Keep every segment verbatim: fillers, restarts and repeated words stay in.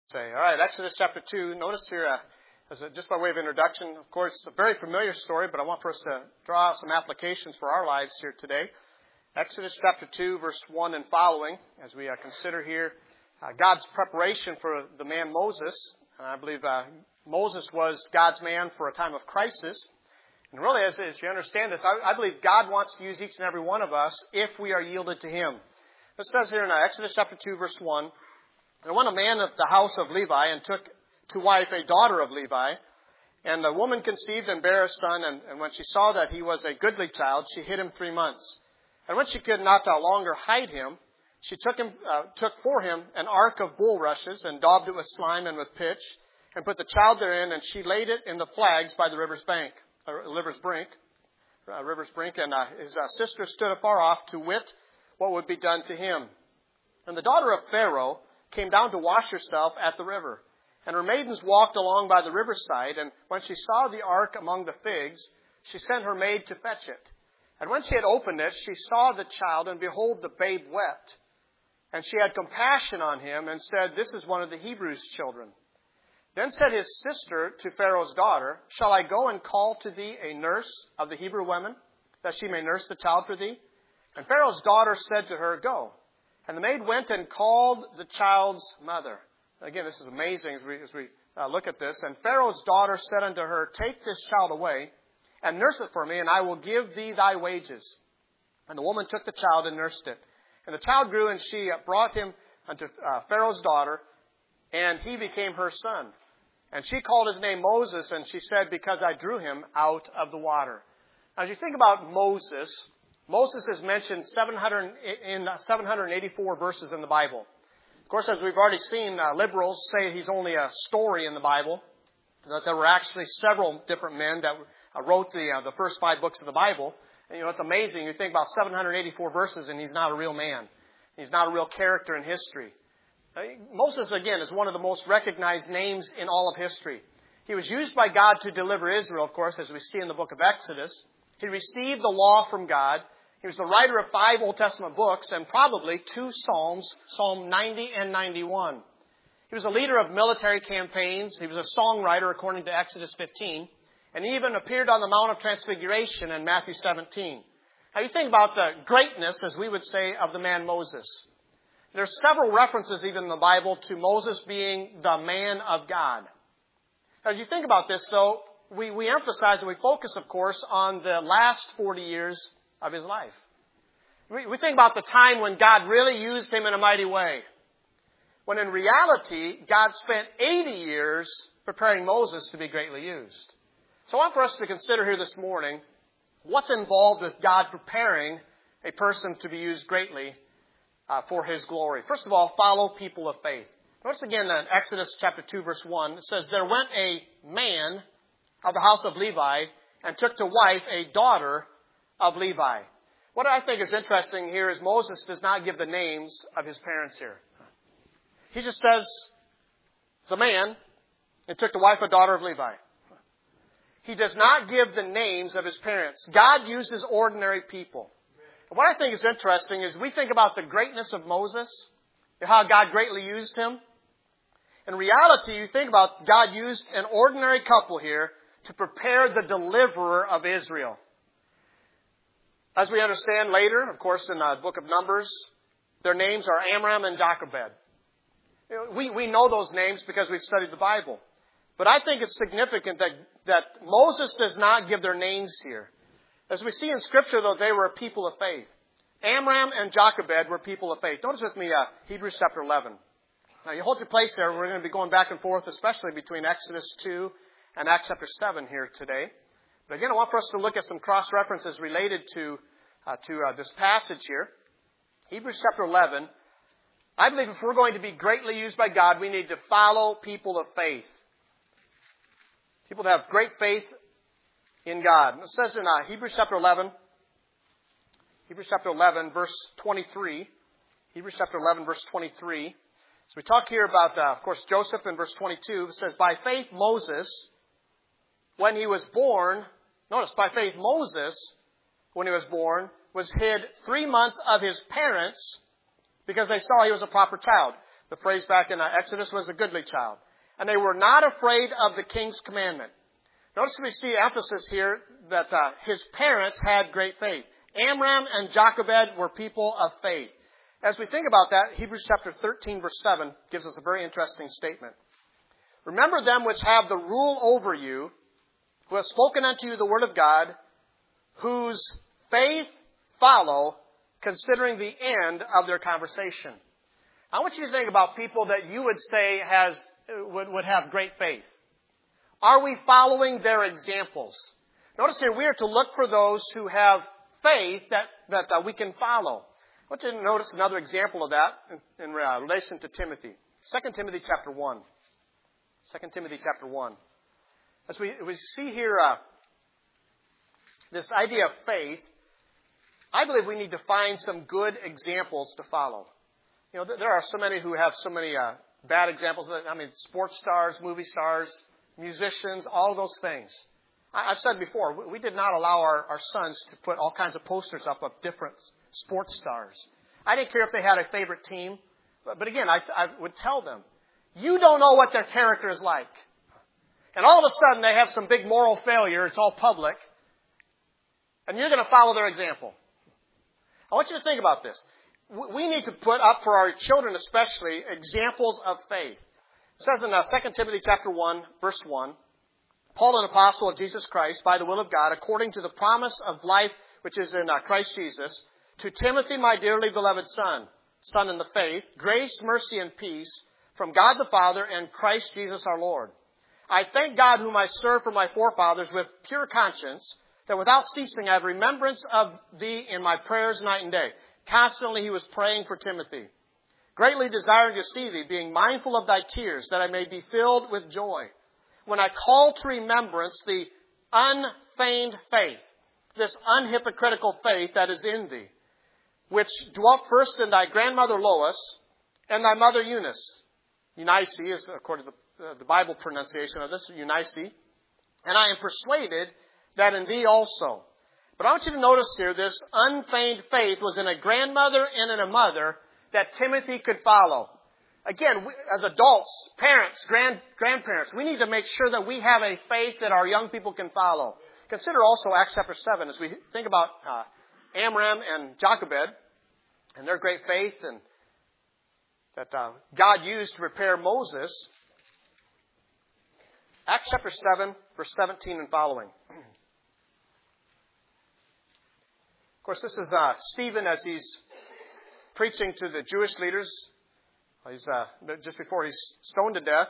Say, all right, Exodus chapter two. Notice here, uh, as a, just by way of introduction, of course, it's a very familiar story, but I want for us to draw out some applications for our lives here today. Exodus chapter two, verse one and following, as we uh, consider here uh, God's preparation for the man Moses. And I believe uh, Moses was God's man for a time of crisis. And really, as, as you understand this, I, I believe God wants to use each and every one of us if we are yielded to Him. It says here in uh, Exodus chapter two, verse one, "There went a man of the house of Levi and took to wife a daughter of Levi. And the woman conceived and bare a son. And, and when she saw that he was a goodly child, she hid him three months. And when she could not no longer hide him, she took him, uh, took for him an ark of bulrushes and daubed it with slime and with pitch, and put the child therein. And she laid it in the flags by the river's bank, uh, river's brink, uh, river's brink. And uh, his uh, sister stood afar off to wit what would be done to him. And the daughter of Pharaoh came down to wash herself at the river. And her maidens walked along by the riverside, and when she saw the ark among the figs, she sent her maid to fetch it. And when she had opened it, she saw the child, and behold, the babe wept. And she had compassion on him, and said, This is one of the Hebrews' children. Then said his sister to Pharaoh's daughter, Shall I go and call to thee a nurse of the Hebrew women, that she may nurse the child for thee? And Pharaoh's daughter said to her, Go. And the maid went and called the child's mother. Again, this is amazing as we, as we uh, look at this. And Pharaoh's daughter said unto her, Take this child away and nurse it for me, and I will give thee thy wages. And the woman took the child and nursed it. And the child grew, and she brought him unto uh, Pharaoh's daughter, and he became her son. And she called his name Moses, and she said, Because I drew him out of the water. Now, as you think about Moses, Moses is mentioned seven hundred in seven hundred eighty-four verses in the Bible. Of course, as we've already seen, uh, liberals say he's only a story in the Bible, that there were actually several different men that uh, wrote the uh, the first five books of the Bible. And, you know, it's amazing. You think about seven hundred eighty-four verses, and he's not a real man. He's not a real character in history. Uh, Moses, again, is one of the most recognized names in all of history. He was used by God to deliver Israel, of course, as we see in the book of Exodus. He received the law from God. He was the writer of five Old Testament books and probably two Psalms, Psalm ninety and ninety-one. He was a leader of military campaigns. He was a songwriter, according to Exodus fifteen. And he even appeared on the Mount of Transfiguration in Matthew seventeen. Now, you think about the greatness, as we would say, of the man Moses. There's several references even in the Bible to Moses being the man of God. As you think about this, though, we, we emphasize and we focus, of course, on the last forty years of his life. We, we think about the time when God really used him in a mighty way. When in reality, God spent eighty years preparing Moses to be greatly used. So I want for us to consider here this morning what's involved with God preparing a person to be used greatly uh, for His glory. First of all, follow people of faith. Notice again in Exodus chapter two, verse one, it says, There went a man of the house of Levi and took to wife a daughter of Levi. What I think is interesting here is Moses does not give the names of his parents here. He just says, it's a man and took to wife a daughter of Levi. He does not give the names of his parents. God uses ordinary people. And what I think is interesting is we think about the greatness of Moses, how God greatly used him. In reality, you think about God used an ordinary couple here to prepare the deliverer of Israel. As we understand later, of course, in the book of Numbers, their names are Amram and Jochebed. We, we know those names because we've studied the Bible. But I think it's significant that, that Moses does not give their names here. As we see in Scripture, though, they were a people of faith. Amram and Jochebed were people of faith. Notice with me uh, Hebrews chapter eleven. Now, you hold your place there. We're going to be going back and forth, especially between Exodus two and Acts chapter seven here today. But again, I want for us to look at some cross-references related to uh, to uh, this passage here. Hebrews chapter eleven. I believe if we're going to be greatly used by God, we need to follow people of faith. People that have great faith in God. And it says in uh, Hebrews chapter eleven, Hebrews chapter eleven, verse twenty-three. Hebrews chapter eleven, verse twenty-three. So we talk here about, uh, of course, Joseph in verse twenty-two. It says, By faith Moses, when he was born, notice, by faith Moses, when he was born, was hid three months of his parents because they saw he was a proper child. The phrase back in uh, Exodus was a goodly child. And they were not afraid of the king's commandment. Notice we see emphasis here that uh, his parents had great faith. Amram and Jochebed were people of faith. As we think about that, Hebrews chapter thirteen, verse seven gives us a very interesting statement. Remember them which have the rule over you, who have spoken unto you the word of God, whose faith follow, considering the end of their conversation. I want you to think about people that you would say has would, would have great faith. Are we following their examples? Notice here, we are to look for those who have faith that, that uh, we can follow. I want you to notice another example of that in, in uh, relation to Timothy. Second Timothy chapter one. Second Timothy chapter one. As we, we see here uh, this idea of faith, I believe we need to find some good examples to follow. You know, there are so many who have so many uh, bad examples. I mean, sports stars, movie stars, musicians, all those things. I've said before, we did not allow our, our sons to put all kinds of posters up of different sports stars. I didn't care if they had a favorite team. But, but again, I, I would tell them, you don't know what their character is like. And all of a sudden, they have some big moral failure. It's all public. And you're going to follow their example. I want you to think about this. We need to put up for our children especially examples of faith. It says in uh, Second Timothy chapter one, verse one, Paul, an apostle of Jesus Christ, by the will of God, according to the promise of life which is in uh, Christ Jesus, to Timothy, my dearly beloved son, son in the faith, grace, mercy, and peace from God the Father and Christ Jesus our Lord. I thank God whom I serve for my forefathers with pure conscience, that without ceasing I have remembrance of thee in my prayers night and day. Constantly he was praying for Timothy, greatly desiring to see thee, being mindful of thy tears, that I may be filled with joy. When I call to remembrance the unfeigned faith, this unhypocritical faith that is in thee, which dwelt first in thy grandmother Lois and thy mother Eunice. Eunice is, according to the, uh, the Bible pronunciation of this, Eunice. And I am persuaded that in thee also. But I want you to notice here, this unfeigned faith was in a grandmother and in a mother that Timothy could follow. Again, we, as adults, parents, grand, grandparents, we need to make sure that we have a faith that our young people can follow. Consider also Acts chapter seven as we think about uh, Amram and Jochebed and their great faith and that uh, God used to prepare Moses. Acts chapter seven, verse seventeen and following. Of course, this is uh, Stephen as he's preaching to the Jewish leaders. He's uh, just before he's stoned to death.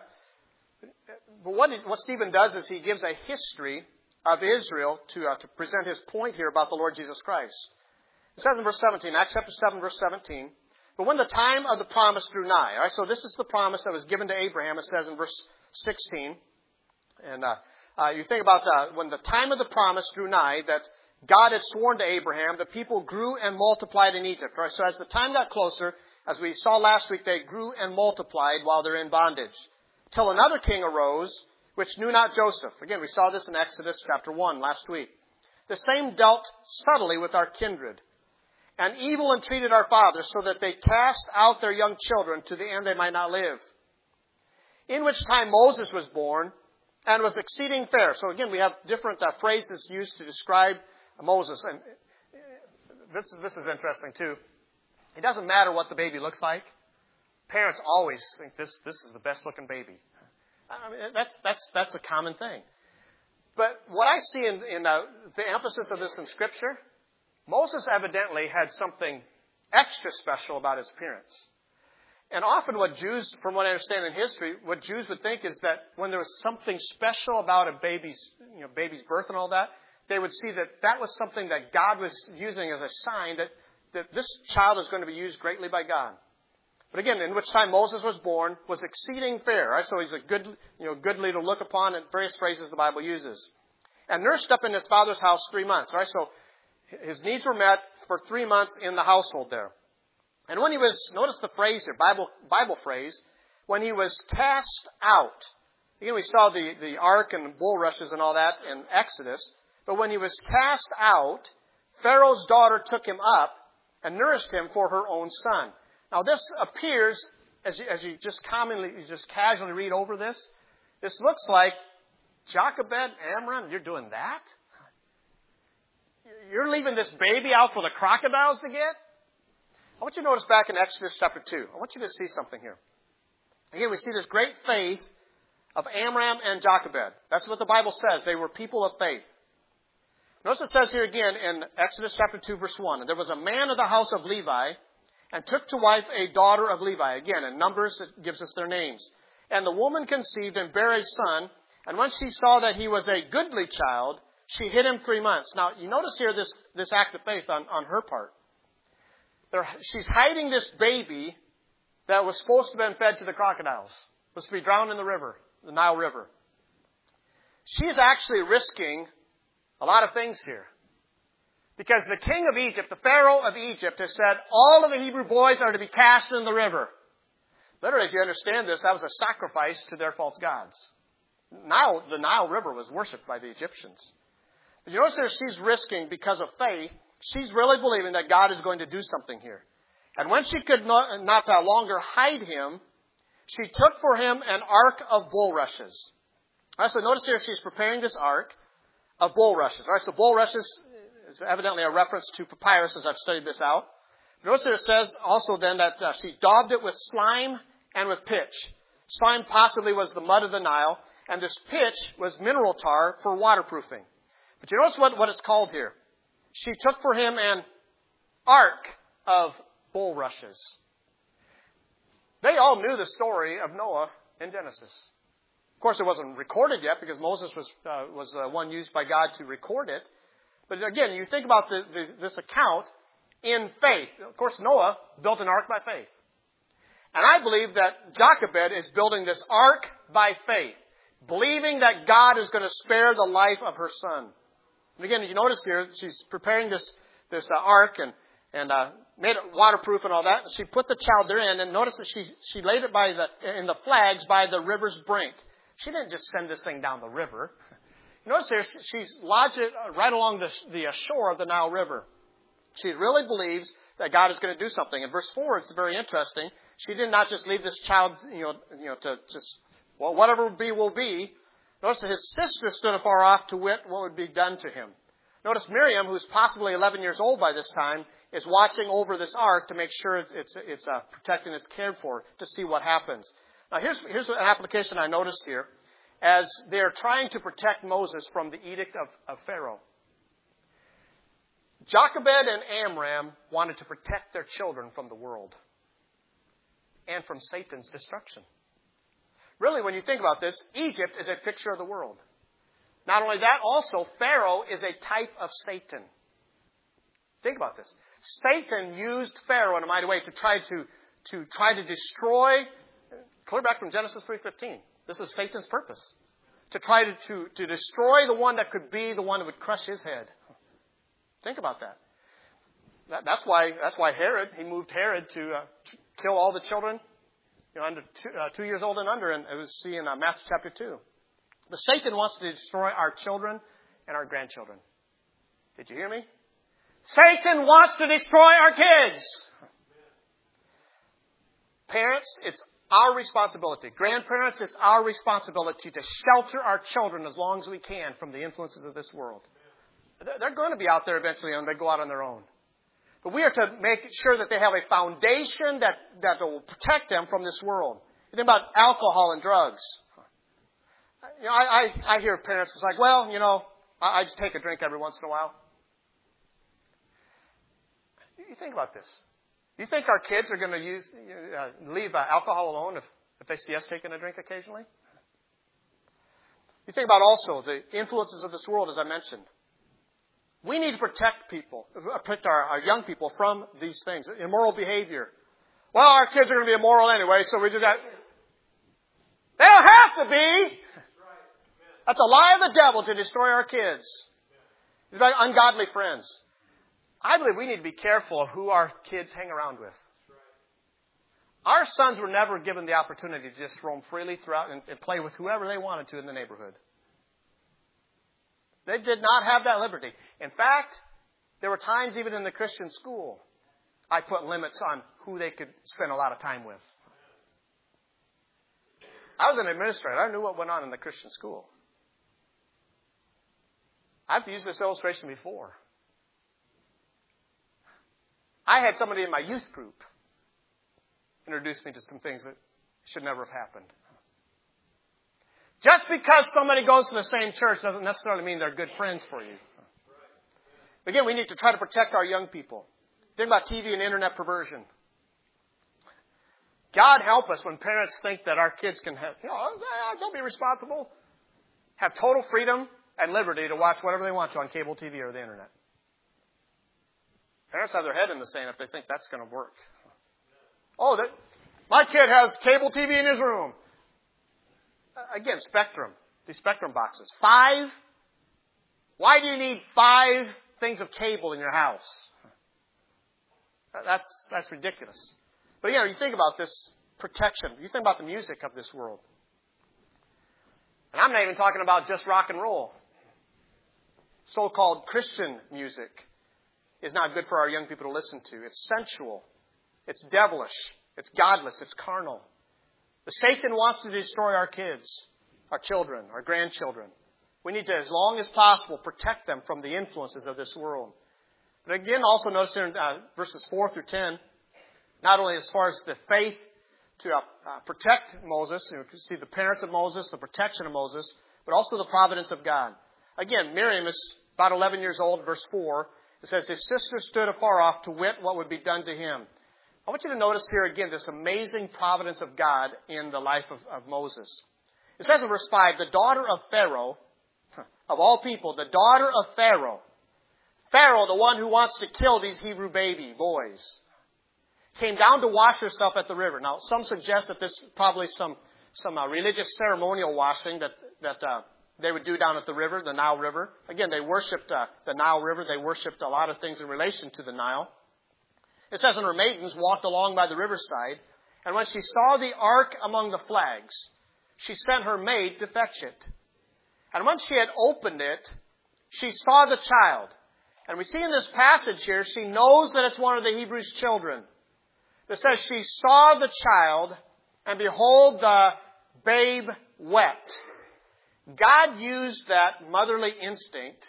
But what, he, what Stephen does is he gives a history of Israel to, uh, to present his point here about the Lord Jesus Christ. It says in verse seventeen, Acts chapter seven, verse seventeen, but when the time of the promise drew nigh. All right, so this is the promise that was given to Abraham. It says in verse sixteen. And uh, uh, you think about uh, when the time of the promise drew nigh, that God had sworn to Abraham, the people grew and multiplied in Egypt. Right? So as the time got closer, as we saw last week, they grew and multiplied while they're in bondage. Till another king arose, which knew not Joseph. Again, we saw this in Exodus chapter one last week. The same dealt subtly with our kindred, and evil entreated our fathers, so that they cast out their young children to the end they might not live. In which time Moses was born, and was exceeding fair. So again, we have different uh, phrases used to describe Moses. And this is, this is interesting too. It doesn't matter what the baby looks like. Parents always think this, this is the best looking baby. I mean, that's, that's, that's a common thing. But what I see in, in uh, the emphasis of this in Scripture, Moses evidently had something extra special about his appearance. And often what Jews, from what I understand in history, what Jews would think is that when there was something special about a baby's, you know, baby's birth and all that, they would see that that was something that God was using as a sign that, that this child is going to be used greatly by God. But again, in which time Moses was born, was exceeding fair. Right? So he's a good, you know, goodly to look upon, and various phrases the Bible uses. And nursed up in his father's house three months. Right? So his needs were met for three months in the household there. And when he was, notice the phrase here, Bible Bible phrase, when he was cast out. Again, we saw the, the ark and bulrushes and all that in Exodus. But when he was cast out, Pharaoh's daughter took him up and nourished him for her own son. Now this appears as you, as you just commonly, you just casually read over this, this looks like Jochebed, Amram, you're doing that? You're leaving this baby out for the crocodiles to get? I want you to notice back in Exodus chapter two. I want you to see something here. Again, we see this great faith of Amram and Jochebed. That's what the Bible says. They were people of faith. Notice it says here again in Exodus chapter two, verse one, and there was a man of the house of Levi, and took to wife a daughter of Levi. Again, in Numbers, it gives us their names. And the woman conceived and bare a son, and when she saw that he was a goodly child, she hid him three months. Now, you notice here this, this act of faith on, on her part. They're, she's hiding this baby that was supposed to have been fed to the crocodiles. Was to be drowned in the river, the Nile River. She's actually risking a lot of things here. Because the king of Egypt, the Pharaoh of Egypt, has said all of the Hebrew boys are to be cast in the river. Literally, as you understand this, that was a sacrifice to their false gods. Now, the Nile River was worshipped by the Egyptians. But you notice there she's risking, because of faith, she's really believing that God is going to do something here. And when she could not, not longer hide him, she took for him an ark of bulrushes. All right, so notice here she's preparing this ark of bulrushes. All right, so bulrushes is evidently a reference to papyrus as I've studied this out. Notice that it says also then that uh, she daubed it with slime and with pitch. Slime possibly was the mud of the Nile, and this pitch was mineral tar for waterproofing. But you notice what, what it's called here. She took for him an ark of bulrushes. They all knew the story of Noah in Genesis. Of course, it wasn't recorded yet because Moses was uh, was uh, one used by God to record it. But again, you think about the, the, this account in faith. Of course, Noah built an ark by faith. And I believe that Jochebed is building this ark by faith, believing that God is going to spare the life of her son. And again, you notice here, she's preparing this, this uh, ark and, and uh, made it waterproof and all that. She put the child therein, and notice that she, she laid it by the, in the flags by the river's brink. She didn't just send this thing down the river. Notice here, she's lodged it right along the, the shore of the Nile River. She really believes that God is going to do something. In verse four, it's very interesting. She did not just leave this child, you know, you know, to just, well, whatever will be, will be. Notice that his sister stood afar off to wit what would be done to him. Notice Miriam, who's possibly eleven years old by this time, is watching over this ark to make sure it's, it's, it's uh, protected and it's cared for to see what happens. Now, here's, here's an application I noticed here. As they're trying to protect Moses from the edict of, of Pharaoh. Jochebed and Amram wanted to protect their children from the world and from Satan's destruction. Really, when you think about this, Egypt is a picture of the world. Not only that, also, Pharaoh is a type of Satan. Think about this. Satan used Pharaoh in a mighty way to try to, to try to destroy, clear back from Genesis three fifteen. This is Satan's purpose. To try to, to, to destroy the one that could be the one that would crush his head. Think about that. that that's why that's why Herod, he moved Herod to, uh, to kill all the children, you know, under two, uh, two years old and under, and it was see in uh, Matthew chapter two. But Satan wants to destroy our children and our grandchildren. Did you hear me? Satan wants to destroy our kids. Parents, it's our responsibility. Grandparents, it's our responsibility to shelter our children as long as we can from the influences of this world. They're going to be out there eventually and they go out on their own. But we are to make sure that they have a foundation that, that will protect them from this world. You think about alcohol and drugs. You know, I, I, I hear parents, it's like, well, you know, I, I just take a drink every once in a while. You think about this. Do you think our kids are going to use uh, leave uh, alcohol alone if, if they see us taking a drink occasionally? You think about also the influences of this world, as I mentioned. We need to protect people, protect our, our young people from these things, immoral behavior. Well, our kids are going to be immoral anyway, so we do that. They don't have to be. That's a lie of the devil to destroy our kids. It's like ungodly friends. I believe we need to be careful of who our kids hang around with. Our sons were never given the opportunity to just roam freely throughout and, and play with whoever they wanted to in the neighborhood. They did not have that liberty. In fact, there were times even in the Christian school, I put limits on who they could spend a lot of time with. I was an administrator. I knew what went on in the Christian school. I've used this illustration before. I had somebody in my youth group introduce me to some things that should never have happened. Just because somebody goes to the same church doesn't necessarily mean they're good friends for you. Again, we need to try to protect our young people. Think about T V and internet perversion. God help us when parents think that our kids can have, you know, don't be responsible. Have total freedom and liberty to watch whatever they want to on cable T V or the internet. Parents have their head in the sand if they think that's going to work. Oh, that, my kid has cable T V in his room. Again, Spectrum. These Spectrum boxes. Five? Why do you need five things of cable in your house? That's, that's ridiculous. But again, you think about this protection. You think about the music of this world. And I'm not even talking about just rock and roll. So-called Christian music is not good for our young people to listen to. It's sensual. It's devilish. It's godless. It's carnal. The Satan wants to destroy our kids, our children, our grandchildren. We need to, as long as possible, protect them from the influences of this world. But again, also notice in uh, verses four through ten, not only as far as the faith to uh, uh, protect Moses, you know, you see the parents of Moses, the protection of Moses, but also the providence of God. Again, Miriam is about eleven years old, verse four. It says, his sister stood afar off to wit what would be done to him. I want you to notice here again this amazing providence of God in the life of, of Moses. It says in verse five, the daughter of Pharaoh, of all people, the daughter of Pharaoh, Pharaoh, the one who wants to kill these Hebrew baby boys, came down to wash herself at the river. Now, some suggest that this is probably some some uh, religious ceremonial washing that that uh, they would do down at the river, the Nile River. Again, they worshipped uh, the Nile River. They worshipped a lot of things in relation to the Nile. It says, and her maidens walked along by the riverside, and when she saw the ark among the flags, she sent her maid to fetch it. And when she had opened it, she saw the child. And we see in this passage here, she knows that it's one of the Hebrews' children. It says, she saw the child, and behold, the babe wept. God used that motherly instinct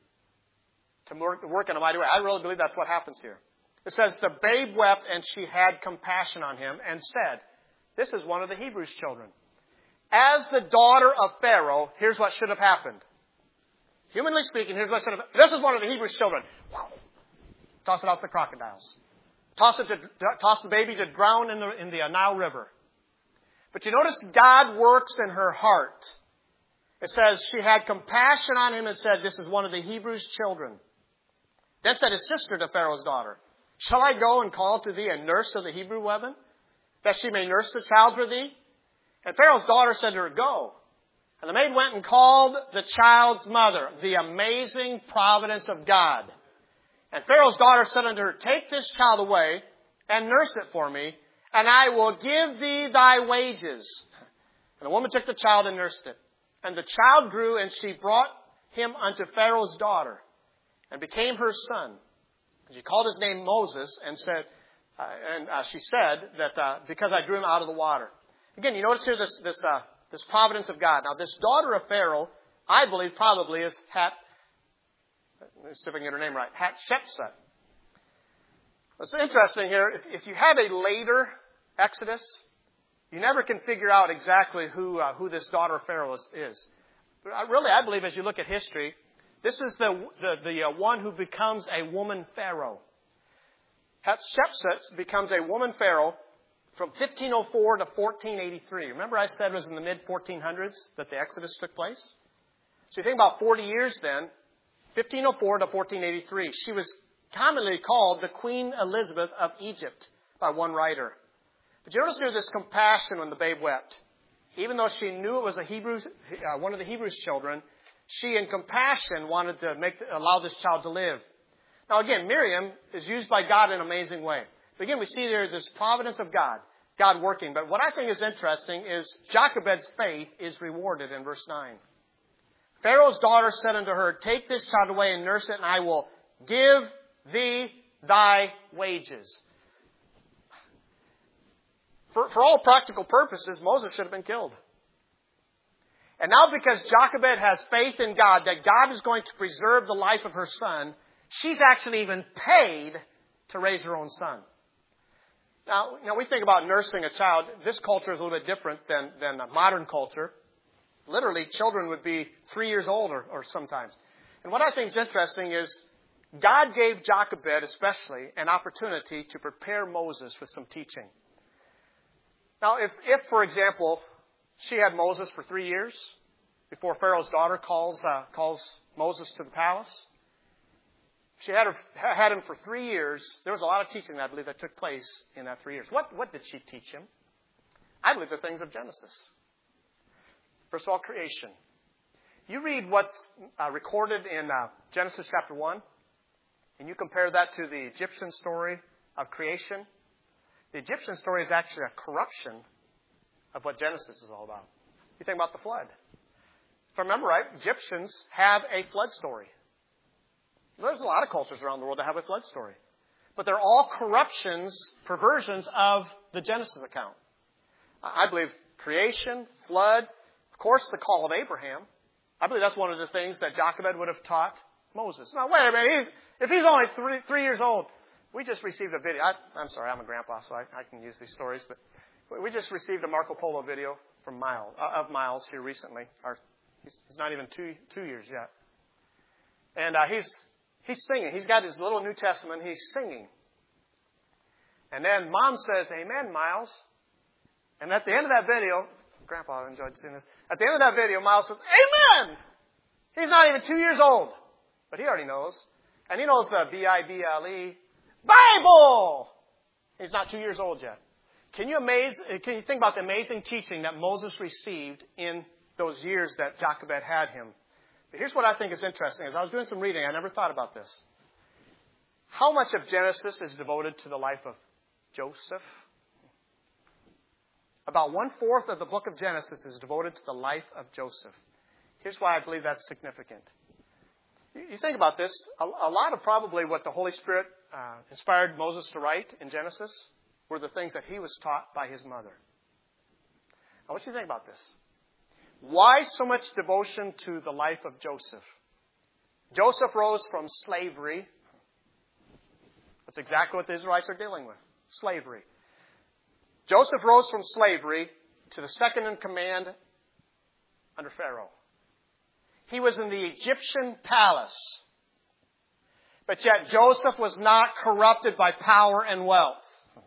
to work in a mighty way. I really believe that's what happens here. It says, the babe wept, and she had compassion on him, and said, this is one of the Hebrews' children. As the daughter of Pharaoh, here's what should have happened. Humanly speaking, here's what should have happened. This is one of the Hebrews' children. Wow. Toss it out to the crocodiles. Toss it to, toss the baby to drown in the, in the Nile River. But you notice God works in her heart. It says she had compassion on him and said, this is one of the Hebrews' children. Then said his sister to Pharaoh's daughter, shall I go and call to thee a nurse of the Hebrew women, that she may nurse the child for thee? And Pharaoh's daughter said to her, go. And the maid went and called the child's mother. The amazing providence of God. And Pharaoh's daughter said unto her, take this child away and nurse it for me, and I will give thee thy wages. And the woman took the child and nursed it. And the child grew, and she brought him unto Pharaoh's daughter, and became her son. And she called his name Moses, and said, uh, and uh, she said that uh, because I drew him out of the water. Again, you notice here this this uh, this providence of God. Now, this daughter of Pharaoh, I believe, probably is Hat. Let me see if I can get her name right. Hatshepsut. What's interesting here, if, if you have a later Exodus, you never can figure out exactly who uh, who this daughter of Pharaoh is. is. But I, really, I believe as you look at history, this is the the, the uh, one who becomes a woman Pharaoh. Hatshepsut becomes a woman Pharaoh from fifteen oh four to fourteen eighty-three. Remember I said it was in the mid fourteen hundreds that the Exodus took place? So you think about forty years then, fifteen oh four to fourteen eighty-three. She was commonly called the Queen Elizabeth of Egypt by one writer. But you notice here this compassion when the babe wept. Even though she knew it was a Hebrew, uh, one of the Hebrews' children, she in compassion wanted to make allow this child to live. Now again, Miriam is used by God in an amazing way. But again, we see there this providence of God, God working. But what I think is interesting is Jochebed's faith is rewarded in verse nine. Pharaoh's daughter said unto her, take this child away and nurse it, and I will give thee thy wages. For, for all practical purposes, Moses should have been killed. And now because Jochebed has faith in God, that God is going to preserve the life of her son, she's actually even paid to raise her own son. Now, you know, we think about nursing a child. This culture is a little bit different than, than a modern culture. Literally, children would be three years old or, or sometimes. And what I think is interesting is God gave Jochebed especially an opportunity to prepare Moses with some teaching. Now, if, if for example, she had Moses for three years before Pharaoh's daughter calls uh, calls Moses to the palace. She had, her, had him for three years. There was a lot of teaching, I believe, that took place in that three years. What, what did she teach him? I believe the things of Genesis. First of all, creation. You read what's uh, recorded in uh, Genesis chapter one, and you compare that to the Egyptian story of creation. The Egyptian story is actually a corruption of what Genesis is all about. You think about the flood. If I remember right, Egyptians have a flood story. There's a lot of cultures around the world that have a flood story. But they're all corruptions, perversions of the Genesis account. I believe creation, flood, of course the call of Abraham. I believe that's one of the things that Jochebed would have taught Moses. Now, wait a minute. He's, if he's only three, three years old, we just received a video. I, I'm sorry, I'm a grandpa, so I, I can use these stories. But we just received a Marco Polo video from Miles, uh, of Miles here recently. Our, he's, he's not even two two years yet. And uh, he's he's singing. He's got his little New Testament. He's singing. And then Mom says, "Amen, Miles." And at the end of that video, Grandpa enjoyed seeing this. At the end of that video, Miles says, "Amen." He's not even two years old, but he already knows. And he knows the B I B L E, Bible. He's not two years old yet. Can you amaze? Can you think about the amazing teaching that Moses received in those years that Jochebed had him? But here's what I think is interesting. As I was doing some reading, I never thought about this. How much of Genesis is devoted to the life of Joseph? About one-fourth of the book of Genesis is devoted to the life of Joseph. Here's why I believe that's significant. You think about this. A lot of probably what the Holy Spirit uh, inspired Moses to write in Genesis were the things that he was taught by his mother. Now, what do you think about this? Why so much devotion to the life of Joseph? Joseph rose from slavery. That's exactly what the Israelites are dealing with. Slavery. Joseph rose from slavery to the second in command under Pharaoh. He was in the Egyptian palace. But yet Joseph was not corrupted by power and wealth.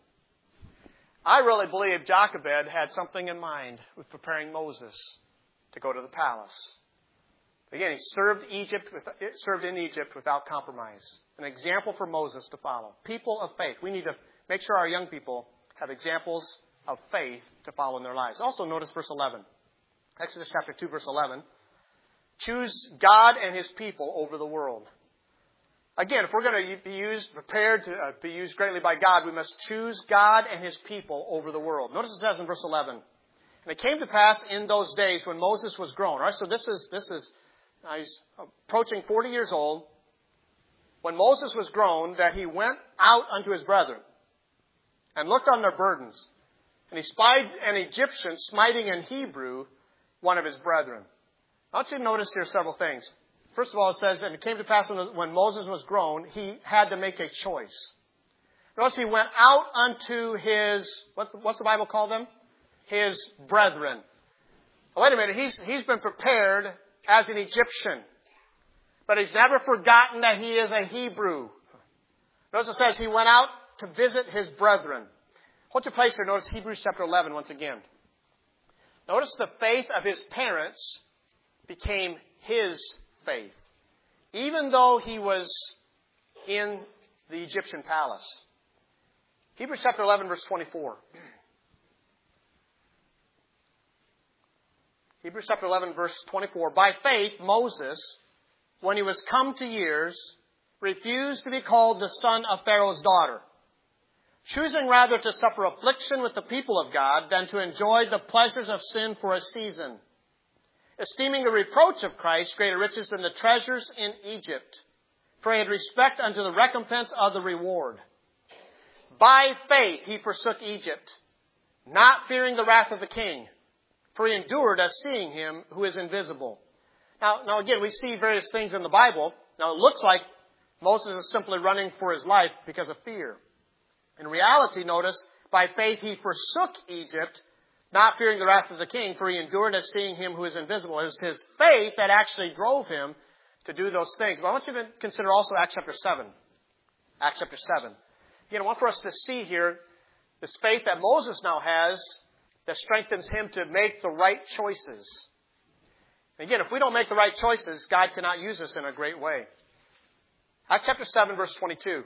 I really believe Jochebed had something in mind with preparing Moses to go to the palace. Again, he served Egypt with, served in Egypt without compromise. An example for Moses to follow. People of faith. We need to make sure our young people have examples of faith to follow in their lives. Also notice verse eleven. Exodus chapter two, verse eleven. Choose God and His people over the world. Again, if we're going to be used, prepared to uh, be used greatly by God, we must choose God and His people over the world. Notice it says in verse eleven. And it came to pass in those days when Moses was grown. All right, so this is this is uh, he's approaching forty years old. When Moses was grown, that he went out unto his brethren and looked on their burdens, and he spied an Egyptian smiting an Hebrew, one of his brethren. I want you to notice here several things. First of all, it says, and it came to pass when Moses was grown, he had to make a choice. Notice he went out unto his, what's the, what's the Bible call them? His brethren. Oh, wait a minute, he's, he's been prepared as an Egyptian. But he's never forgotten that he is a Hebrew. Notice it says he went out to visit his brethren. Hold your place here. Notice Hebrews chapter eleven once again. Notice the faith of his parents became his faith, even though he was in the Egyptian palace. Hebrews chapter eleven, verse twenty-four. Hebrews chapter eleven, verse twenty-four. By faith, Moses, when he was come to years, refused to be called the son of Pharaoh's daughter, choosing rather to suffer affliction with the people of God than to enjoy the pleasures of sin for a season, esteeming the reproach of Christ greater riches than the treasures in Egypt, for he had respect unto the recompense of the reward. By faith he forsook Egypt, not fearing the wrath of the king, for he endured as seeing him who is invisible. Now, now again, we see various things in the Bible. Now, it looks like Moses is simply running for his life because of fear. In reality, notice, by faith he forsook Egypt, not fearing the wrath of the king, for he endured as seeing him who is invisible. It was his faith that actually drove him to do those things. But I want you to consider also Acts chapter seven. Acts chapter seven. Again, I want for us to see here this faith that Moses now has that strengthens him to make the right choices. Again, if we don't make the right choices, God cannot use us in a great way. Acts chapter seven, verse twenty-two.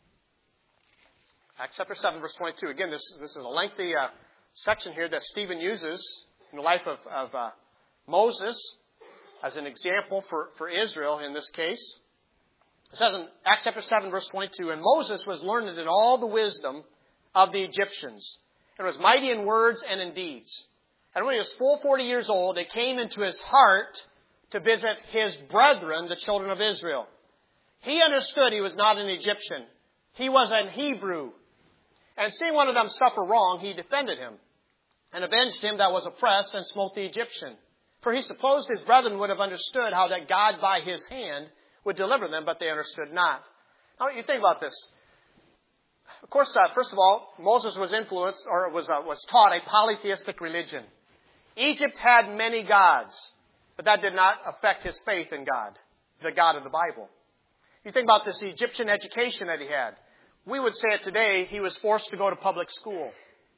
Acts chapter seven, verse twenty-two. Again, this, this is a lengthy uh, section here that Stephen uses in the life of, of uh, Moses as an example for, for Israel in this case. It says in Acts chapter seven, verse twenty-two, and Moses was learned in all the wisdom of the Egyptians, and was mighty in words and in deeds. And when he was full forty years old, it came into his heart to visit his brethren, the children of Israel. He understood he was not an Egyptian. He was an Hebrew. And seeing one of them suffer wrong, he defended him, and avenged him that was oppressed, and smote the Egyptian. For he supposed his brethren would have understood how that God by his hand would deliver them, but they understood not. Now, you think about this. Of course, uh, first of all, Moses was influenced, or was uh, was taught a polytheistic religion. Egypt had many gods, but that did not affect his faith in God, the God of the Bible. You think about this Egyptian education that he had. We would say it today, he was forced to go to public school.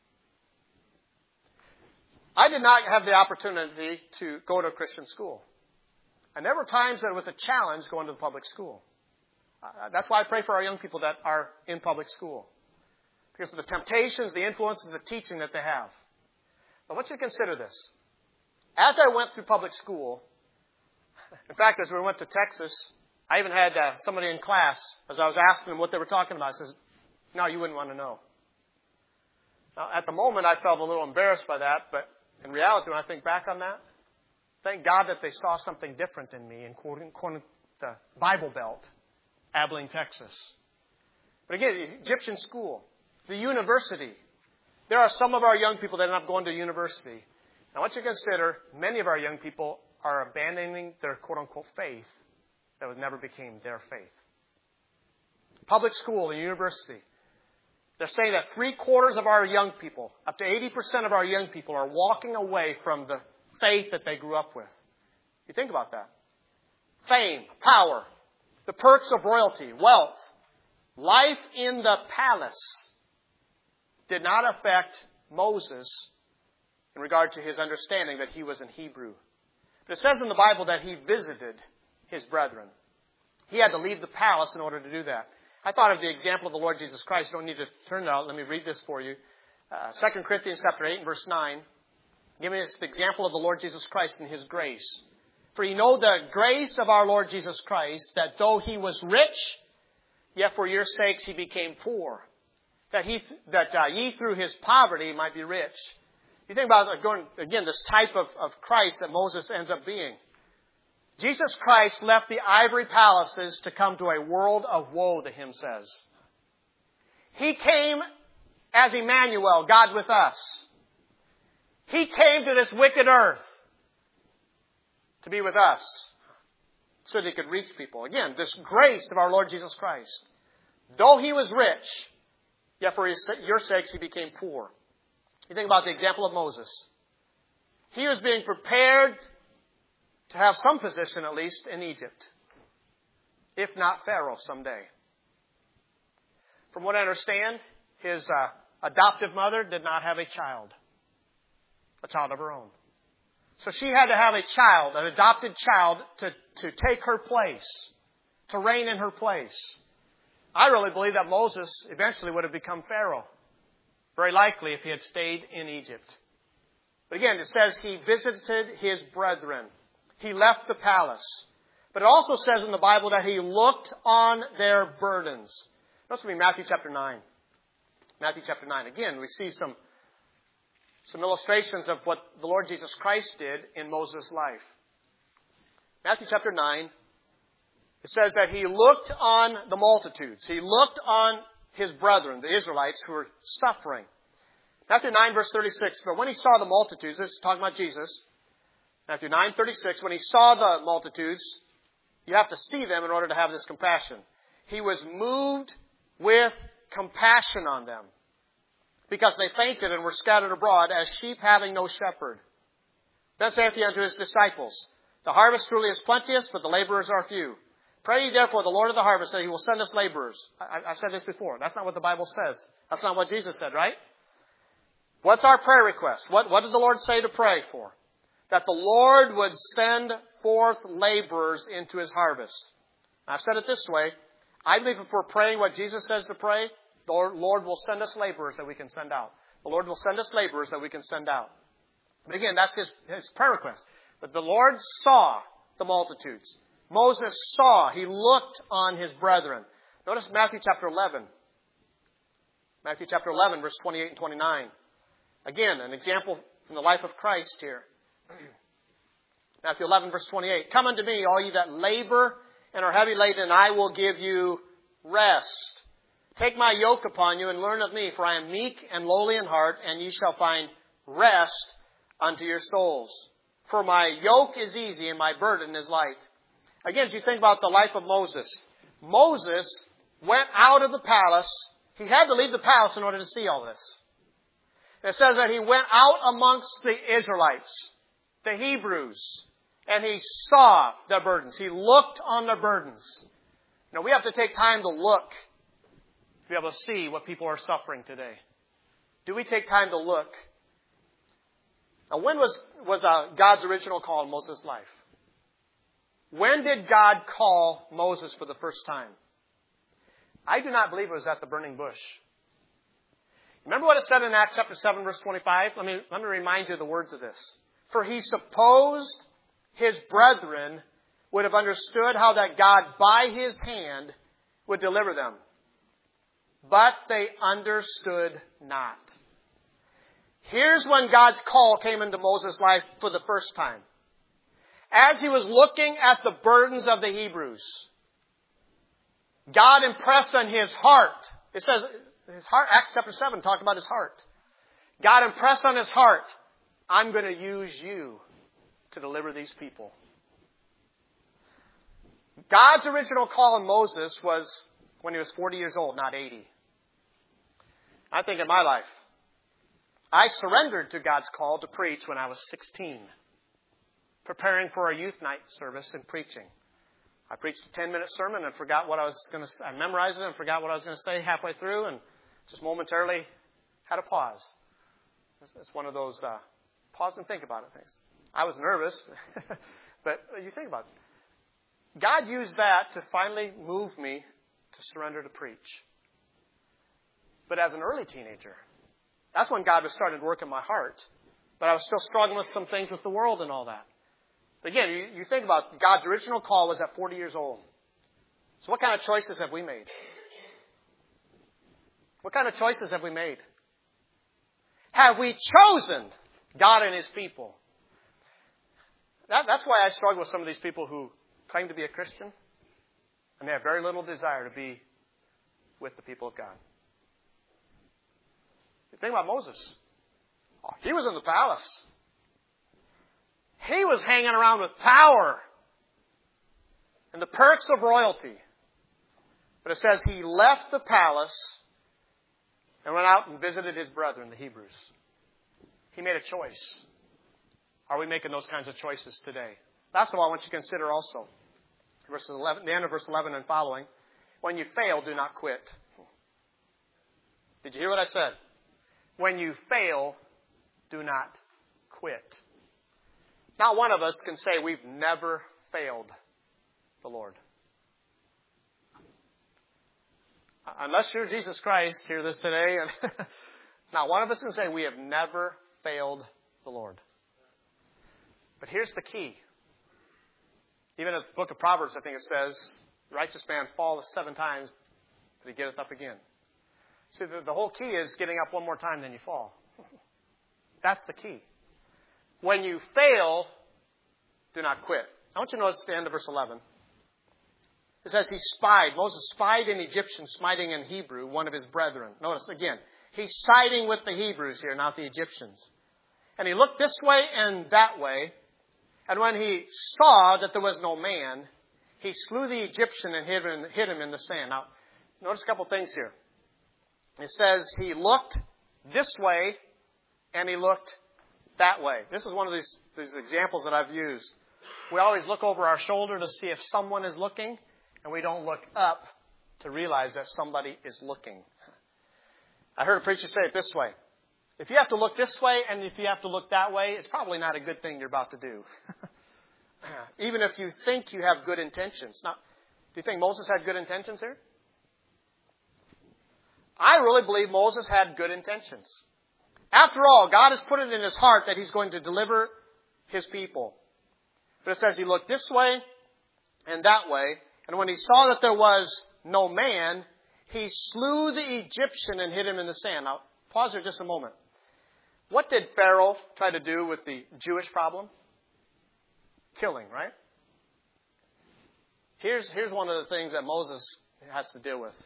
I did not have the opportunity to go to a Christian school. And there were times that it was a challenge going to the public school. Uh, that's why I pray for our young people that are in public school. Because of the temptations, the influences, the teaching that they have. But I want you to consider this. As I went through public school, in fact, as we went to Texas, I even had uh, somebody in class, as I was asking them what they were talking about, says, no, you wouldn't want to know. Now, at the moment, I felt a little embarrassed by that, but in reality, when I think back on that, thank God that they saw something different in me in quote, quote, the Bible Belt, Abilene, Texas. But again, the Egyptian school, the university. There are some of our young people that end up going to university. Now, I want you to consider many of our young people are abandoning their quote-unquote faith that was never became their faith. Public school and university. They're saying that three-quarters of our young people, up to eighty percent of our young people, are walking away from the faith that they grew up with. You think about that. Fame, power, the perks of royalty, wealth, life in the palace did not affect Moses in regard to his understanding that he was in Hebrew. But it says in the Bible that he visited his brethren. He had to leave the palace in order to do that. I thought of the example of the Lord Jesus Christ. You don't need to turn it out. Let me read this for you. Uh, Second Corinthians chapter eight and verse nine. Giving us the example of the Lord Jesus Christ and his grace. For ye know the grace of our Lord Jesus Christ, that though he was rich, yet for your sakes he became poor. That he, that uh, ye through his poverty might be rich. You think about, uh, going, again, this type of, of Christ that Moses ends up being. Jesus Christ left the ivory palaces to come to a world of woe, the hymn says. He came as Emmanuel, God with us. He came to this wicked earth to be with us so that he could reach people. Again, this grace of our Lord Jesus Christ. Though he was rich, yet for his, your sakes he became poor. You think about the example of Moses. He was being prepared to have some position, at least, in Egypt. If not Pharaoh someday. From what I understand, his uh, adoptive mother did not have a child. A child of her own. So she had to have a child, an adopted child, to, to take her place. To reign in her place. I really believe that Moses eventually would have become Pharaoh. Very likely if he had stayed in Egypt. But again, it says he visited his brethren. He left the palace. But it also says in the Bible that he looked on their burdens. Notice with me Matthew chapter nine. Matthew chapter nine. Again, we see some, some illustrations of what the Lord Jesus Christ did in Moses' life. Matthew chapter nine. It says that he looked on the multitudes. He looked on his brethren, the Israelites, who were suffering. Matthew nine, verse thirty-six. But when he saw the multitudes, this is talking about Jesus. Matthew nine, thirty-six. When he saw the multitudes, you have to see them in order to have this compassion. He was moved with compassion on them, because they fainted and were scattered abroad as sheep having no shepherd. Then saith he unto his disciples, The harvest truly is plenteous, but the laborers are few. Pray ye therefore the Lord of the harvest that he will send us laborers. I, I've said this before. That's not what the Bible says. That's not what Jesus said, right? What's our prayer request? What, what did the Lord say to pray for? That the Lord would send forth laborers into his harvest. I've said it this way. I believe if we're praying what Jesus says to pray, the Lord will send us laborers that we can send out. The Lord will send us laborers that we can send out. But again, that's his, his prayer request. But the Lord saw the multitudes. Moses saw. He looked on his brethren. Notice Matthew chapter eleven. Matthew chapter eleven, verse twenty-eight and twenty-nine. Again, an example from the life of Christ here. Matthew eleven, verse twenty-eight. Come unto me, all ye that labor and are heavy laden, and I will give you rest. Take my yoke upon you and learn of me, for I am meek and lowly in heart, and ye shall find rest unto your souls. For my yoke is easy and my burden is light. Again, if you think about the life of Moses, Moses went out of the palace. He had to leave the palace in order to see all this. It says that he went out amongst the Israelites, the Hebrews, and he saw their burdens. He looked on their burdens. You know, we have to take time to look to be able to see what people are suffering today. Do we take time to look? Now, when was, was uh, God's original call in Moses' life? When did God call Moses for the first time? I do not believe it was at the burning bush. Remember what it said in Acts chapter seven, verse twenty-five? Let me, let me remind you of the words of this. For he supposed his brethren would have understood how that God by his hand would deliver them. But they understood not. Here's when God's call came into Moses' life for the first time. As he was looking at the burdens of the Hebrews, God impressed on his heart. It says, his heart, Acts chapter seven talked about his heart. God impressed on his heart, I'm going to use you to deliver these people. God's original call on Moses was when he was forty years old, not eighty. I think in my life, I surrendered to God's call to preach when I was sixteen, preparing for a youth night service and preaching. I preached a ten-minute sermon and forgot what I was going to say. I memorized it and forgot what I was going to say halfway through and just momentarily had a pause. It's one of those uh, pause and think about it things. I was nervous, but you think about it. God used that to finally move me to surrender to preach. But as an early teenager, that's when God was starting to work in my heart. But I was still struggling with some things with the world and all that. But again, you, you think about God's original call was at forty years old. So what kind of choices have we made? What kind of choices have we made? Have we chosen God and his people? That, that's why I struggle with some of these people who claim to be a Christian and they have very little desire to be with the people of God. You think about Moses. Oh, he was in the palace. He was hanging around with power and the perks of royalty. But it says he left the palace and went out and visited his brethren, the Hebrews. He made a choice. Are we making those kinds of choices today? That's what I want you to consider also. Verse eleven, the end of verse eleven and following. When you fail, do not quit. Did you hear what I said? When you fail, do not quit. Not one of us can say we've never failed the Lord. Unless you're Jesus Christ, hear this today. And not one of us can say we have never failed the Lord. But here's the key. Even in the book of Proverbs, I think it says, righteous man falleth seven times, but he getteth up again. See, the, the whole key is getting up one more time than you fall. That's the key. When you fail, do not quit. I want you to notice the end of verse eleven. It says he spied. Moses spied an Egyptian smiting in Hebrew, one of his brethren. Notice again, he's siding with the Hebrews here, not the Egyptians. And he looked this way and that way. And when he saw that there was no man, he slew the Egyptian and hid him, hid him in the sand. Now, notice a couple things here. It says he looked this way and he looked that way. This is one of these, these examples that I've used. We always look over our shoulder to see if someone is looking, and we don't look up to realize that somebody is looking. I heard a preacher say it this way. If you have to look this way and if you have to look that way, it's probably not a good thing you're about to do. Even if you think you have good intentions. Now, do you think Moses had good intentions here? I really believe Moses had good intentions. After all, God has put it in his heart that he's going to deliver his people. But it says he looked this way and that way. And when he saw that there was no man, he slew the Egyptian and hid him in the sand. Now, pause here just a moment. What did Pharaoh try to do with the Jewish problem? Killing, right? Here's, here's one of the things that Moses has to deal with.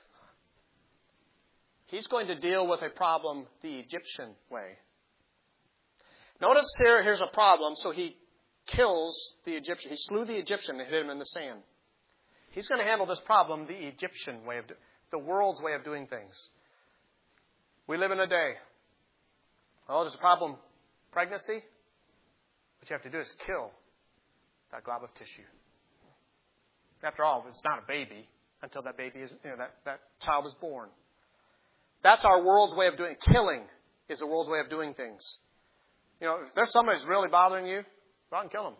He's going to deal with a problem the Egyptian way. Notice here, here's a problem. So he kills the Egyptian. He slew the Egyptian and hid him in the sand. He's going to handle this problem the Egyptian way of do, the world's way of doing things. We live in a day. Oh, there's a problem. Pregnancy. What you have to do is kill that glob of tissue. After all, it's not a baby until that baby is, you know, that, that child is born. That's our world's way of doing it. Killing is the world's way of doing things. You know, if there's somebody who's really bothering you, go out and kill them.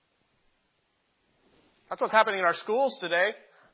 That's what's happening in our schools today.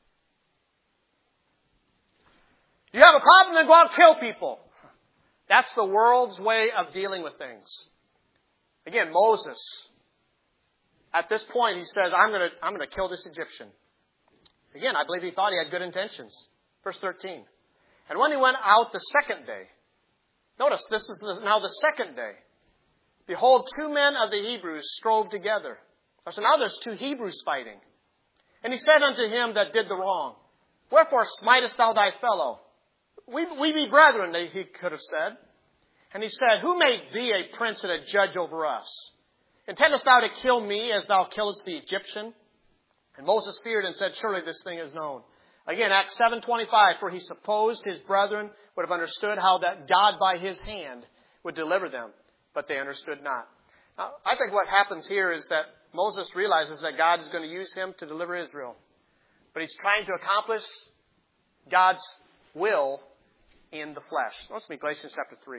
You have a problem, then go out and kill people. That's the world's way of dealing with things. Again, Moses, at this point, he says, I'm going to I'm going to kill this Egyptian. Again, I believe he thought he had good intentions. Verse thirteen. And when he went out the second day, notice this is now the second day. Behold, two men of the Hebrews strove together. So now there's two Hebrews fighting. And he said unto him that did the wrong, Wherefore smitest thou thy fellow? We, we be brethren, he could have said. And he said, Who made thee a prince and a judge over us? Intendest thou to kill me as thou killest the Egyptian? And Moses feared and said, Surely this thing is known. Again, Acts seven twenty-five, for he supposed his brethren would have understood how that God by his hand would deliver them, but they understood not. Now, I think what happens here is that Moses realizes that God is going to use him to deliver Israel. But he's trying to accomplish God's will in the flesh. Let's meet Galatians chapter three.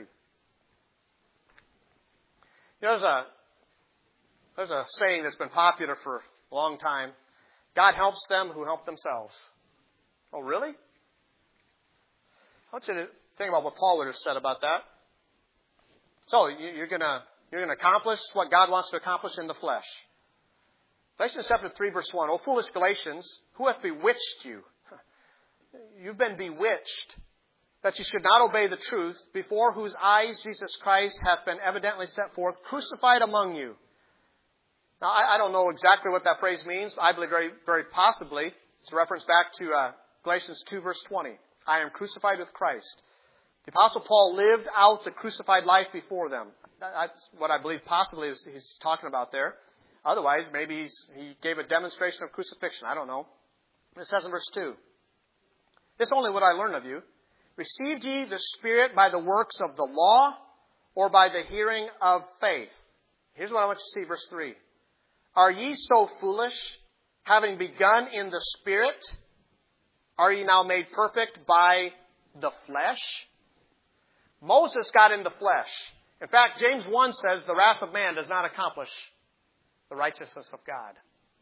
You know, there's a, there's a saying that's been popular for a long time. God helps them who help themselves. Oh, really? I want you to think about what Paul would have said about that. So, you're going to you're going to accomplish what God wants to accomplish in the flesh. Galatians chapter three, verse one. O foolish Galatians, who hath bewitched you? You've been bewitched, that you should not obey the truth, before whose eyes Jesus Christ hath been evidently set forth, crucified among you. Now, I, I don't know exactly what that phrase means. I believe very, very possibly it's a reference back to uh, Galatians two, verse twenty. I am crucified with Christ. The Apostle Paul lived out the crucified life before them. That's what I believe possibly is he's talking about there. Otherwise, maybe he's, he gave a demonstration of crucifixion. I don't know. It says in verse two. This only would I learn of you. Received ye the Spirit by the works of the law or by the hearing of faith? Here's what I want you to see, verse three. Are ye so foolish, having begun in the Spirit? Are ye now made perfect by the flesh? Moses got in the flesh. In fact, James one says the wrath of man does not accomplish the righteousness of God.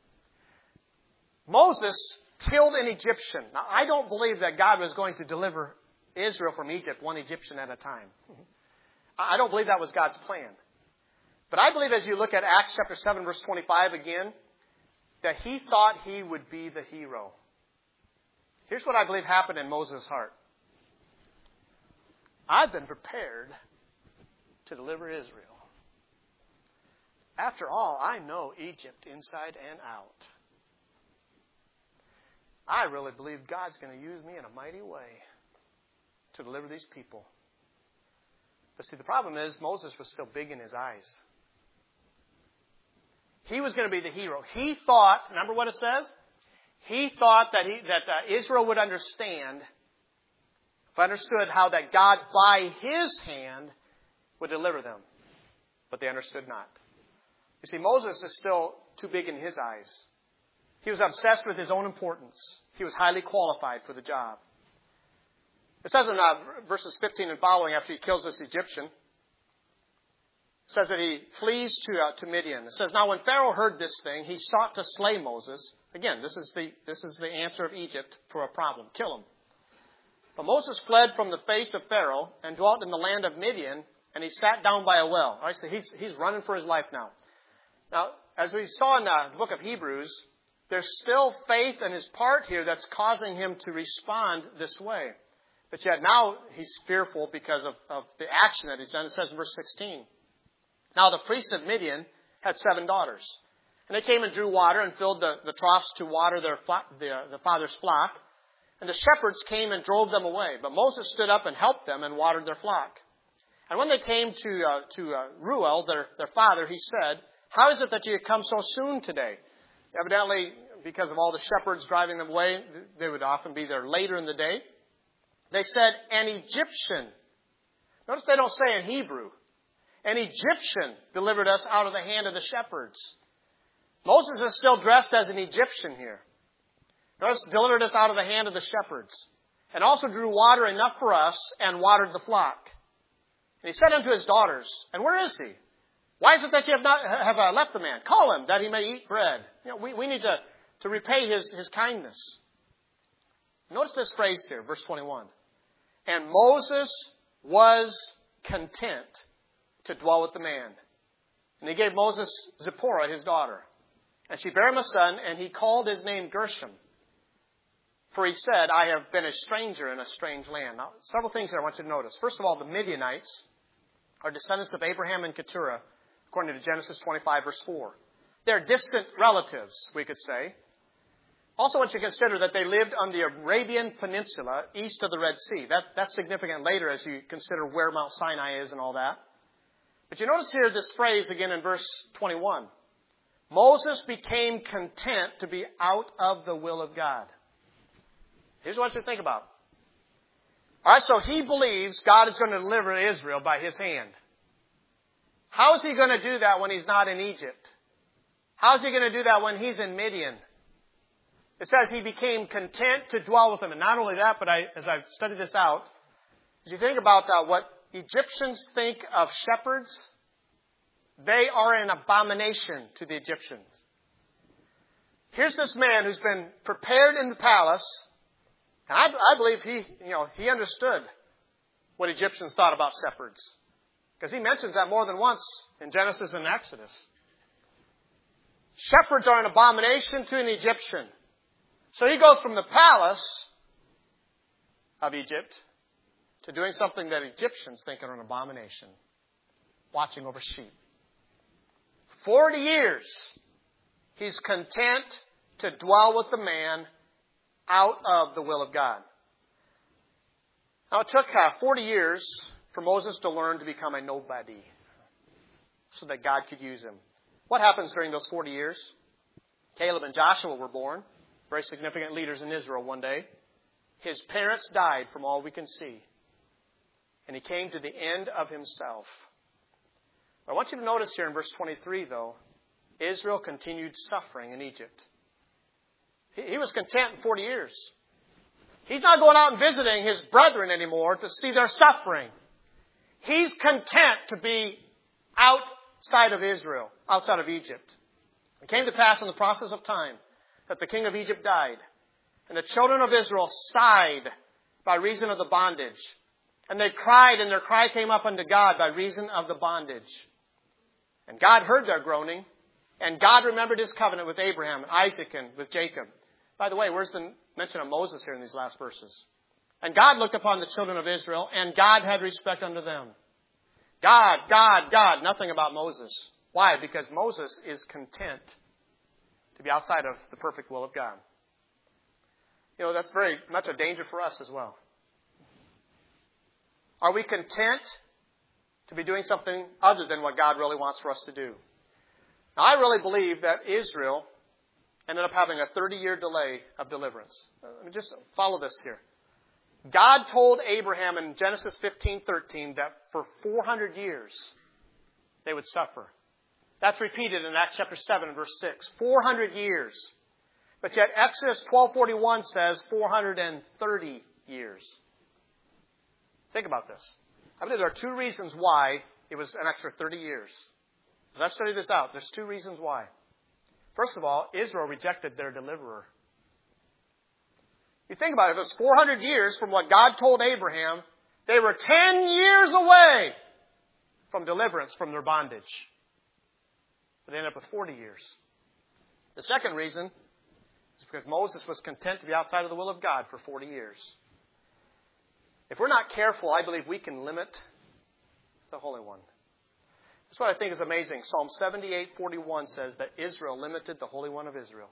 Moses killed an Egyptian. Now, I don't believe that God was going to deliver Israel from Egypt, one Egyptian at a time. I don't believe that was God's plan. But I believe as you look at Acts chapter seven, verse twenty-five again, that he thought he would be the hero. Here's what I believe happened in Moses' heart. I've been prepared to deliver Israel. After all, I know Egypt inside and out. I really believe God's going to use me in a mighty way to deliver these people. But see, the problem is Moses was still big in his eyes. He was going to be the hero. He thought, remember what it says? He thought that he, that uh, Israel would understand, if understood how that God by His hand would deliver them. But they understood not. You see, Moses is still too big in his eyes. He was obsessed with his own importance. He was highly qualified for the job. It says in uh, verses fifteen and following, after he kills this Egyptian, it says that he flees to uh, to Midian. It says, now when Pharaoh heard this thing, he sought to slay Moses. Again, this is the this is the answer of Egypt for a problem. Kill him. But Moses fled from the face of Pharaoh and dwelt in the land of Midian, and he sat down by a well. All right, so he's he's running for his life now. Now, as we saw in the book of Hebrews, there's still faith in his part here that's causing him to respond this way. But yet now he's fearful because of, of the action that he's done. It says in verse sixteen, now the priest of Midian had seven daughters. And they came and drew water and filled the, the troughs to water their the, the father's flock. And the shepherds came and drove them away. But Moses stood up and helped them and watered their flock. And when they came to uh, to uh, Reuel, their, their father, he said, how is it that you have come so soon today? Evidently, because of all the shepherds driving them away, they would often be there later in the day. They said, an Egyptian. Notice they don't say in Hebrew. An Egyptian delivered us out of the hand of the shepherds. Moses is still dressed as an Egyptian here. Notice, delivered us out of the hand of the shepherds. And also drew water enough for us and watered the flock. And he said unto his daughters, and where is he? Why is it that you have not have uh, left the man? Call him, that he may eat bread. You know, we, we need to, to repay his, his kindness. Notice this phrase here, verse twenty-one. And Moses was content to dwell with the man. And he gave Moses Zipporah, his daughter. And she bare him a son, and he called his name Gershom. For he said, I have been a stranger in a strange land. Now, several things here I want you to notice. First of all, the Midianites are descendants of Abraham and Keturah, according to Genesis twenty-five, verse four. They're distant relatives, we could say. Also, I want you to consider that they lived on the Arabian Peninsula, east of the Red Sea. That, that's significant later as you consider where Mount Sinai is and all that. But you notice here this phrase again in verse twenty-one. Moses became content to be out of the will of God. Here's what you think about. All right, so he believes God is going to deliver Israel by his hand. How is he going to do that when he's not in Egypt? How is he going to do that when he's in Midian? It says he became content to dwell with them. And not only that, but I, as I've studied this out, as you think about uh, what Egyptians think of shepherds, they are an abomination to the Egyptians. Here's this man who's been prepared in the palace. And I, I believe he, you know, he understood what Egyptians thought about shepherds. Because he mentions that more than once in Genesis and Exodus. Shepherds are an abomination to an Egyptian. So he goes from the palace of Egypt to doing something that Egyptians think are an abomination. Watching over sheep. Forty years, he's content to dwell with the man out of the will of God. Now, it took uh, forty years for Moses to learn to become a nobody so that God could use him. What happens during those forty years? Caleb and Joshua were born, very significant leaders in Israel one day. His parents died from all we can see. And he came to the end of himself. I want you to notice here in verse twenty-three, though, Israel continued suffering in Egypt. He was content in forty years. He's not going out and visiting his brethren anymore to see their suffering. He's content to be outside of Israel, outside of Egypt. It came to pass in the process of time that the king of Egypt died. And the children of Israel sighed by reason of the bondage. And they cried, and their cry came up unto God by reason of the bondage. And God heard their groaning. And God remembered his covenant with Abraham and Isaac and with Jacob. By the way, where's the mention of Moses here in these last verses? And God looked upon the children of Israel, and God had respect unto them. God, God, God, nothing about Moses. Why? Because Moses is content to be outside of the perfect will of God. You know, that's very much a danger for us as well. Are we content to be doing something other than what God really wants for us to do. Now, I really believe that Israel ended up having a thirty-year delay of deliverance. Let me just follow this here. God told Abraham in Genesis fifteen thirteen that for four hundred years they would suffer. That's repeated in Acts chapter seven and verse six. four hundred years. But yet Exodus twelve forty-one says four hundred thirty years. Think about this. I believe there are two reasons why it was an extra thirty years. As I studied this out, there's two reasons why. First of all, Israel rejected their deliverer. You think about it, if it was four hundred years from what God told Abraham, they were ten years away from deliverance from their bondage. But they ended up with forty years. The second reason is because Moses was content to be outside of the will of God for forty years. If we're not careful, I believe we can limit the Holy One. That's what I think is amazing. Psalm seventy-eight forty-one says that Israel limited the Holy One of Israel.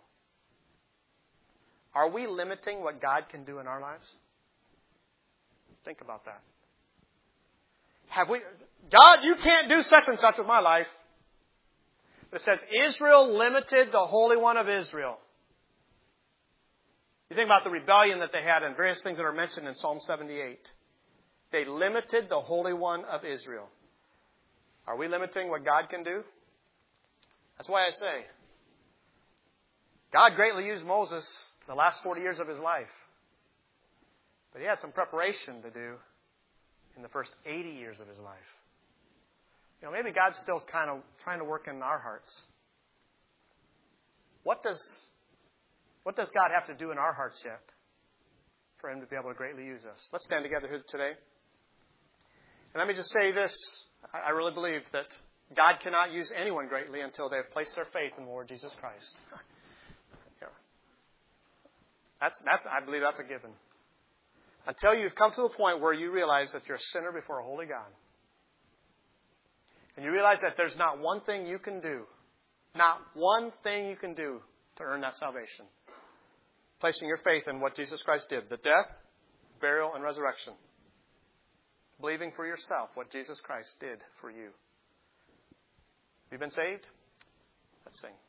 Are we limiting what God can do in our lives? Think about that. Have we, God, you can't do such and such with my life. But it says Israel limited the Holy One of Israel. You think about the rebellion that they had and various things that are mentioned in Psalm seventy-eight. They limited the Holy One of Israel. Are we limiting what God can do? That's why I say, God greatly used Moses the last forty years of his life. But he had some preparation to do in the first eighty years of his life. You know, maybe God's still kind of trying to work in our hearts. What does, what does God have to do in our hearts yet for him to be able to greatly use us? Let's stand together here today. And let me just say this. I really believe that God cannot use anyone greatly until they have placed their faith in the Lord Jesus Christ. Yeah. That's, that's, I believe that's a given. Until you've come to the point where you realize that you're a sinner before a holy God. And you realize that there's not one thing you can do, not one thing you can do to earn that salvation. Placing your faith in what Jesus Christ did, the death, burial, and resurrection. Believing for yourself what Jesus Christ did for you. Have you been saved? Let's sing.